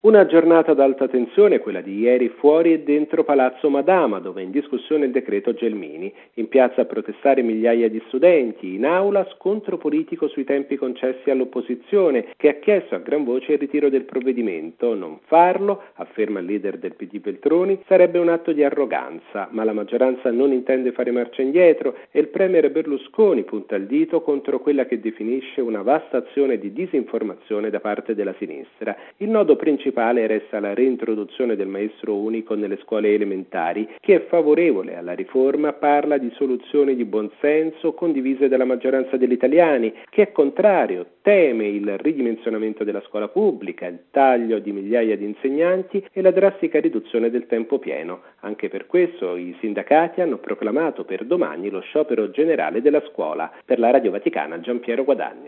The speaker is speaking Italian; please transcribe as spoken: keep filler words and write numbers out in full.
Una giornata ad alta tensione, quella di ieri, fuori e dentro Palazzo Madama, dove è in discussione il decreto Gelmini. In piazza a protestare migliaia di studenti, in aula scontro politico sui tempi concessi all'opposizione, che ha chiesto a gran voce il ritiro del provvedimento. Non farlo, afferma il leader del P D Veltroni, sarebbe un atto di arroganza, ma la maggioranza non intende fare marcia indietro e il premier Berlusconi punta il dito contro quella che definisce una vasta azione di disinformazione da parte della sinistra. Il nodo principale resta la reintroduzione del maestro unico nelle scuole elementari. Chi è favorevole alla riforma parla di soluzioni di buonsenso condivise dalla maggioranza degli italiani. Chi è contrario teme il ridimensionamento della scuola pubblica, il taglio di migliaia di insegnanti e la drastica riduzione del tempo pieno. Anche per questo i sindacati hanno proclamato per domani lo sciopero generale della scuola. Per la Radio Vaticana, Giampiero Guadagni.